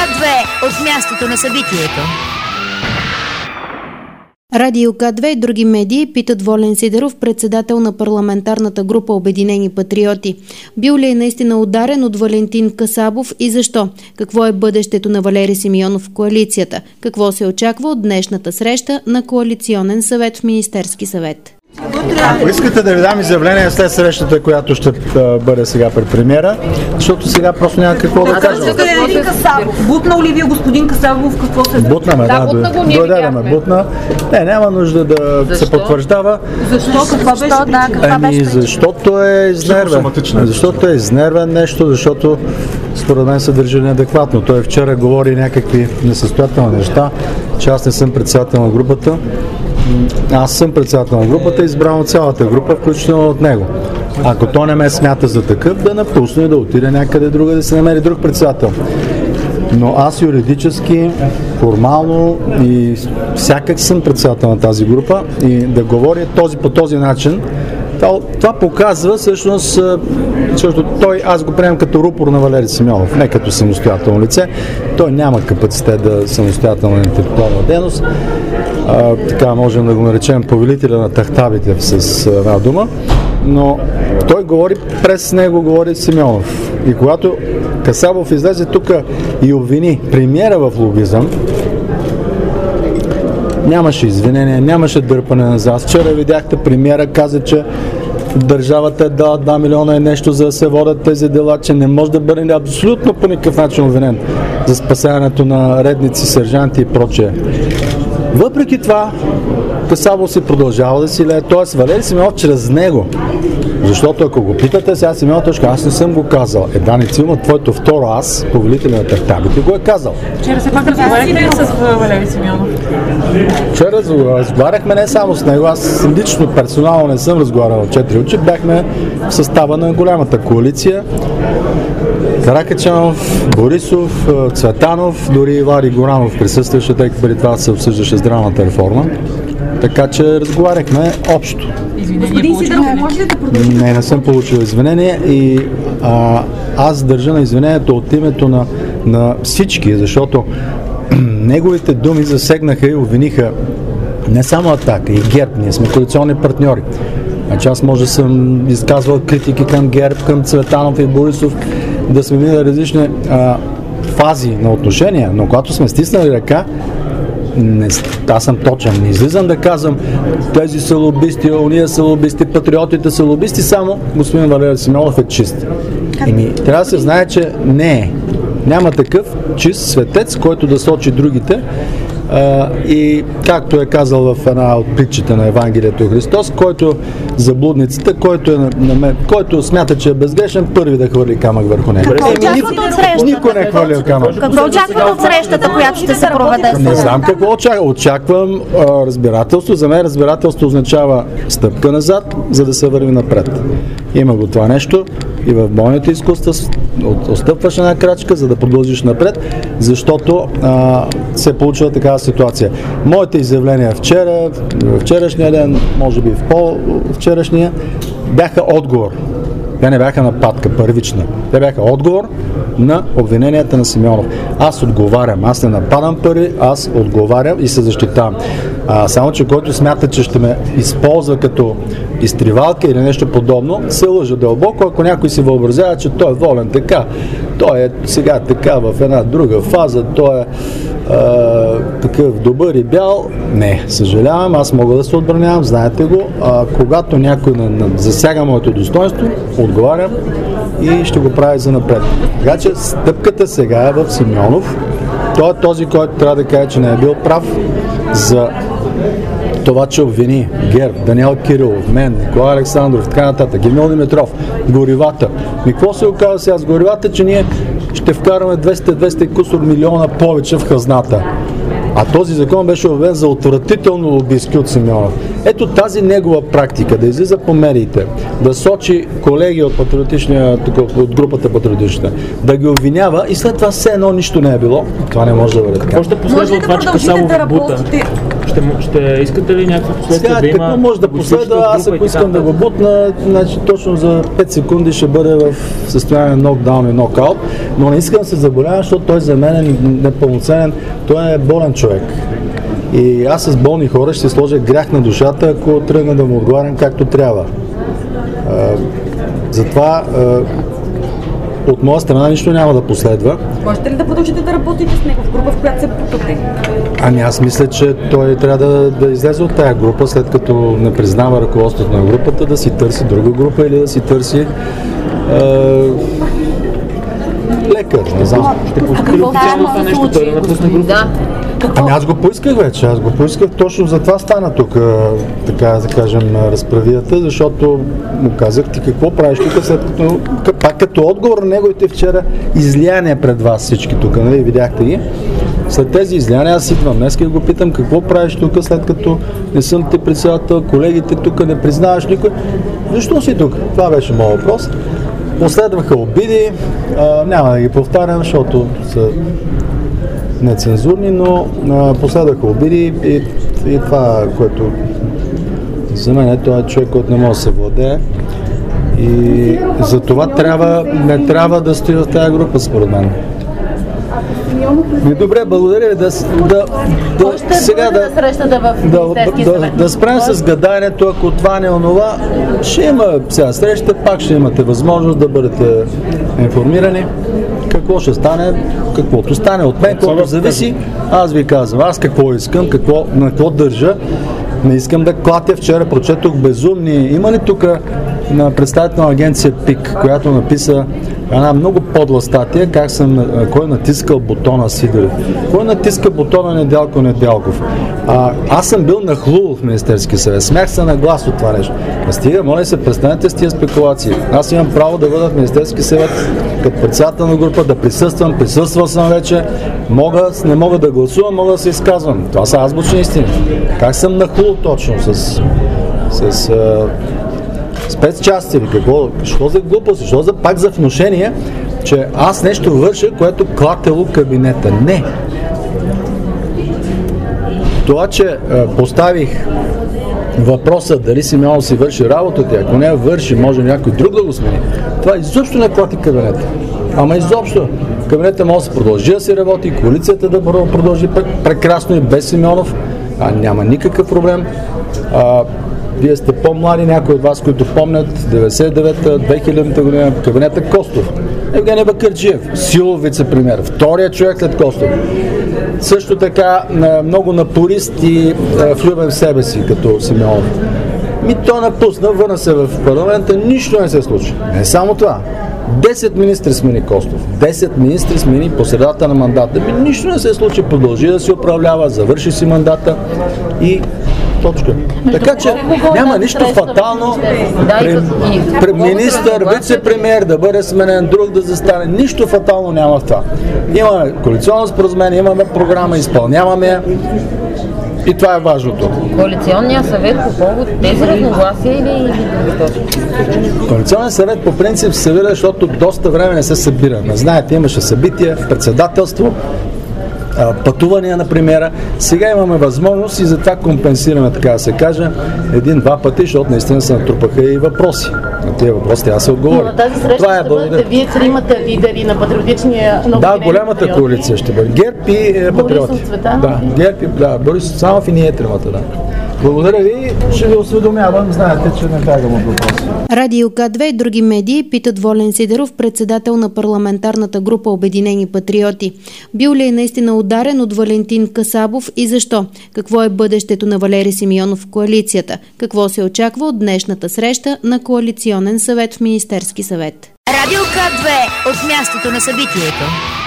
К2 от мястото на събитието. Радио К2 и други медии питат Волен Сидеров, председател на парламентарната група Обединени патриоти. Бил ли е наистина ударен от Валентин Касабов и защо? Какво е бъдещето на Валери Симеонов в коалицията? Какво се очаква от днешната среща на коалиционен съвет в Министерски съвет? Ако искате да ви дам изявление след срещата, която ще бъде сега при премиера, защото сега просто няма какво да кажа. Бутнал ли ви господин Касабов? Какво се... Бутна ме, дойде да ме бутна. Не, няма нужда да се потвърждава. Защо? Каква беше? Защото е изнервен. Защото е изнервен нещо, защото според мен се държи неадекватно. Той вчера говори някакви несъстоятелни неща, че аз не съм председател на групата. Аз съм председател на групата, избран от цялата група, включително от него. Ако той не ме смята за такъв, да напусне и да отиде някъде друга, да се намери друг председател. Но аз юридически, формално и всякак съм председател на тази група и да говоря по този начин, това показва всъщност, защото аз го приемам като рупор на Валери Симеонов, не като самостоятелно лице. Той няма капацитет да самостоятелна интелектуална дейност. Така можем да го наречем повелителя на тахтабите с една дума, но той говори, през него говори Симеонов. И когато Касабов излезе тук и обвини премиера в лобизъм, нямаше извинение, нямаше дърпане назад. Вчера видяхте, премиера каза, че държавата е дала 2 милиона и нещо, за да се водят тези дела, че не може да бъде абсолютно по никакъв начин обвинен за спасяването на редници, сержанти и прочее. Въпреки това, Касабов си продължава да си лее, т.е. Валери Симеонов чрез него. Защото ако го питате, сега Симеонов точка, аз не съм го казал. Дани Цилма, твоето второ аз, повелителя на тахтабите, го е казал. Вчера се пак разговаряхте ли с Валери Симеонов? Вчера разговаряхме не само с него, аз лично, персонално не съм разговарял 4 очи, бяхме в състава на голямата коалиция. Каракачанов, Борисов, Цветанов, дори Ивари Горанов присъстваше, тъй като преди това се обсъждаше здравната реформа. Така че разговаряхме общо. Господин Сидеров, може ли да продължите? Не съм получил извинение и аз държа на извинението от името на всички, защото неговите думи засегнаха и обвиниха не само Атака, и ГЕРБ. Ние сме коалиционни партньори. Значи аз може да съм изказвал критики към ГЕРБ, към Цветанов и Борисов, да сме минали различни фази на отношения, но когато сме стиснали ръка, аз съм точен. Не излизам да казвам, тези са лобисти, ония са лобисти, патриотите са лобисти, само господин Валери Симеонов е чист. Трябва да се знае, че не е. Няма такъв чист светец, който да сочи другите. И както е казал в една от притчите на Евангелието Христос, който заблудниците, който смята, че е безгрешен, първи да хвърли камък върху него. Никой не е хвърлил камък. Какво очаквате от срещата, която ще се проведе? Не знам какво очаквам разбирателство. За мен разбирателство означава стъпка назад, за да се върви напред. Има го това нещо и в бойните изкуства отстъпваш една крачка, за да продължиш напред, защото се получила такава ситуация. Моите изявления вчерашния ден, може би в по-вчерашния, бяха отговор. Те не бяха нападка, първична. Те бяха отговор на обвиненията на Симеонов. Аз отговарям, аз не нападам първи, аз отговарям и се защитавам. Само, че който смята, че ще ме използва като изтривалка или нещо подобно, се лъжа дълбоко, ако някой си въобразява, че той е волен така. Той е сега така в една друга фаза, той е такъв добър и бял. Не, съжалявам, аз мога да се отбранявам, знаете го. Когато някой засяга моето достоинство, отговарям и ще го прави за напред. Така че стъпката сега е в Симеонов. Той е този, който трябва да каже, че не е бил прав за това, че обвини ГЕРБ, Даниел Кирилов, мен, Николай Александров, така нататък, Емил Димитров, горивата. И какво се оказа сега с горивата, че ние ще вкараме 200 и кусор милиона повече в хазната. А този закон беше обявен за отвратително лобистки от Симеонов. Ето тази негова практика, да излиза по медиите, да сочи колеги от патриотичния, от групата патриотична, да ги обвинява и след това все едно нищо не е било, това не може да бъде така. Какво ще последва от това, че Касабов бута? Ще искате ли някакво последствие да има? Какво може да последва? Аз ако искам да го бутна, значи точно за 5 секунди ще бъде в състояние нокдаун и нокаут, но не искам да се заболявам, защото той за мен е непълноценен, той е болен човек. И аз с болни хора ще сложа грях на душата, ако тръгна да му отговарям както трябва. Затова от моя страна нищо няма да последва. Можете ли да продължите да работите с него в група, в която се путате? Ами аз мисля, че той трябва да излезе от тая група, след като не признава ръководството на групата, да си търси друга група или да си търси лекар, не знам. Ще поискате ли официално това нещо, той да напусне групата? Ами аз го поисках вече, точно за това стана тук, така да кажем, разправията, защото му казах, ти какво правиш тук, след като, пак като отговор на неговите вчера излияния пред вас всички тук, нали, видяхте ги. След тези излияния аз идвам днес и го питам, какво правиш тук, след като не съм ти председател, колегите тук не признаваш никой. Защо си тук? Това беше моят въпрос. Последваха обиди, няма да ги повтарям, защото са нецензурни, но последваха обиди и това, което за мен той е човек, който не може да се владее. И за това не трябва да стои в тази група, според мен. Добре, благодаря ви да спрем с гадаенето, ако това не е онова. Ще има сега среща, пак ще имате възможност да бъдете информирани. Какво ще стане, каквото стане от мен, което зависи. Аз ви казвам, аз какво искам, на какво държа. Не искам да клатя. Вчера прочетох безумни. Има ли тук на представителна агенция ПИК, която написа една много подла статия, кой натискал бутона Сидоров. Кой натиска бутона Недялков? Аз съм бил нахлул в Министерския съвет. Смях се на глас от това нещо. Стига, моля се, престанете с тия спекулации. Аз имам право да бъда в Министерския съвет като председател на група, да присъствал съм вече, не мога да гласувам, мога да се изказвам. Това са азбучни истини. Как съм нахлул точно с спецчасти или какво? Що за глупост? Що за пак за внушение, че аз нещо върша, което клатело кабинета? Не! Това, че поставих въпроса дали Симеонов си върши работата, ако не върши, може някой друг да го смени. Това изобщо не клати кабинета. Ама изобщо. Кабинета може да се продължи да се работи, коалицията да продължи прекрасно и без Симеонов. Няма никакъв проблем. Вие сте по-млади, някои от вас, които помнят 99-та, 2000-та година, кабинета Костов. Евгений Бакърджиев, силов вице-премиер, втория човек след Костов. Също така много напорист и влюбен в себе си, като Симеонов. Той напусна, върна се в парламента, нищо не се случи. Не само това. 10 министри смени Костов. 10 министри смени по средата на мандата. Нищо не се случи, продължи да си управлява, завърши си мандата и точка. Така че няма нищо фатално министър, вице-премиер да бъде сменен, друг да застане. Нищо фатално няма в това. Имаме коалиционно споразумение, имаме програма, изпълняваме я. И това е важното. Коалиционния съвет по повод тези разногласия или Коалиционният съвет по принцип се събира, защото доста време не се събира. Знаете, имаше събития, председателство, пътувания на премиера. Сега имаме възможност и затова компенсираме, така да се каже, 1-2 пъти, защото наистина се натрупаха и въпроси. На тези въпроси трябва да се отговори. Но на тази среща ще бъдете вие тримата лидери на патриотичния... Да, голямата коалиция ще бъде. ГЕРБ и Патриоти. Да, ГЕРБ и Борисов Цветанов и ние тримата, да. Благодаря ви, ще ви осведомявам, знаете, че не бягам от въпроси. Радио К2 и други медии питат Волен Сидеров, председател на парламентарната група Обединени патриоти. Бил ли е наистина ударен от Валентин Касабов и защо? Какво е бъдещето на Валери Симеонов в коалицията? Какво се очаква от днешната среща на коалиционен съвет в Министерски съвет? Радио К2 от мястото на събитието.